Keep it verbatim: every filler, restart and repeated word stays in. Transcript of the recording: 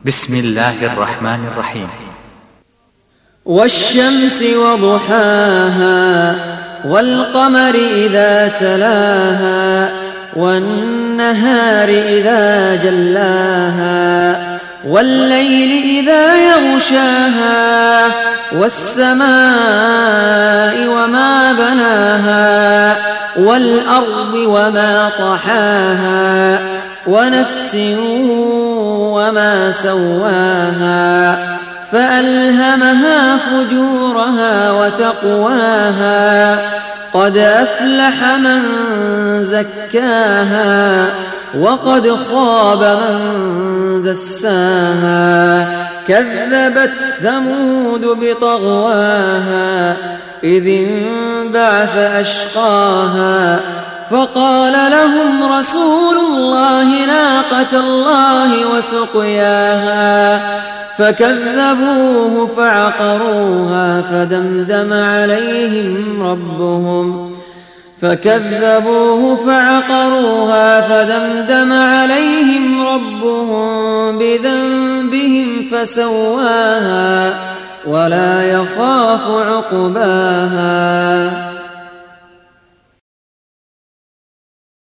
بسم الله الرحمن الرحيم. والشمس وضحاها والقمر إذا تلاها والنهار إذا جلاها والليل إذا يغشاها والسماء وما بناها والأرض وما طحاها ونفس وما سواها فألهمها فجورها وتقواها قد أفلح من زكاها وقد خاب من دساها كذبت ثمود بطغواها إذ انبعث أشقاها فقال لهم رسول الله ناقة الله وسقياها فكذبوه فعقروها فدمدم عليهم ربهم فكذبوه فعقروها فدمدم عليهم ربهم بذنبهم فسواها ولا يخاف عقباها.